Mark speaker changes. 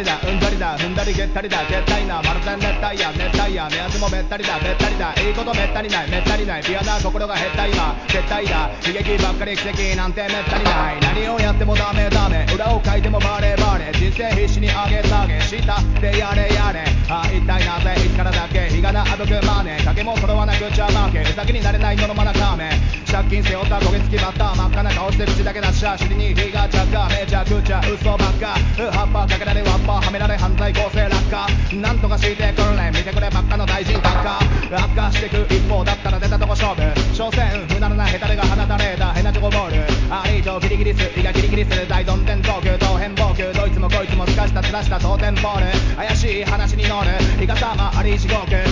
Speaker 1: りだうんざりだ踏んだりげったりだ絶対なまるで熱帯夜熱帯夜目安もべったりだべったりだいいことめったにないめったにないピュアな心が減った今絶対だ悲劇ばっかり奇跡なんてめったにない何をやってもダメダメ裏を書いてもバレバレ人生必死に上げ下げしたでやれやれ一体なぜいつからだけ日がなあぶくマネ影も揃わなくちゃ負けうさぎになれないののまなかめ借金背負った焦げつきバッター真っ赤な顔して口だけ出しゃ尻に火が着火めちゃくちゃ嘘ばっか葉っぱかけられワッパーはめられ犯罪構成落下なんとかしてくれ見てくればっかの大臣閣下悪化してく一方だったら出たとこ勝負所詮不慣れなヘタレが放たれた変なチョコボールありとギリギリス胃がギリギリする大どんでんトーク当変暴挙どいつもこいつもすかしたずらした当店ボール怪しい話に乗る日がさまあり地獄